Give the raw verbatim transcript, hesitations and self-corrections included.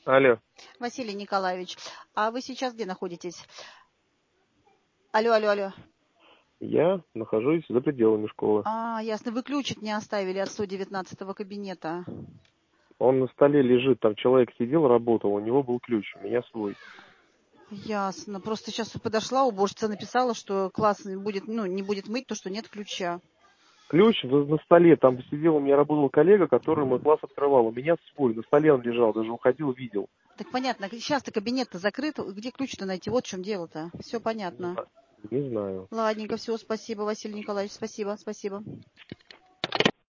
Алло. Василий Николаевич, а вы сейчас где находитесь? Алло, алло, алло. Я нахожусь за пределами школы. А, ясно. Вы ключик не оставили от сто девятнадцатого кабинета. Он на столе лежит, там человек сидел, работал, у него был ключ, у меня свой. Ясно. Просто сейчас подошла, уборщица написала, что класс будет, ну, не будет мыть то, что нет ключа. Ключ на, на столе, там сидел, у меня работал коллега, который мой класс открывал. У меня свой, на столе он лежал, даже уходил, видел. Так понятно, сейчас-то кабинет-то закрыт, где ключ-то найти? Вот в чем дело-то. Все понятно. Не знаю. Ладненько, все, спасибо, Василий Николаевич, спасибо, спасибо.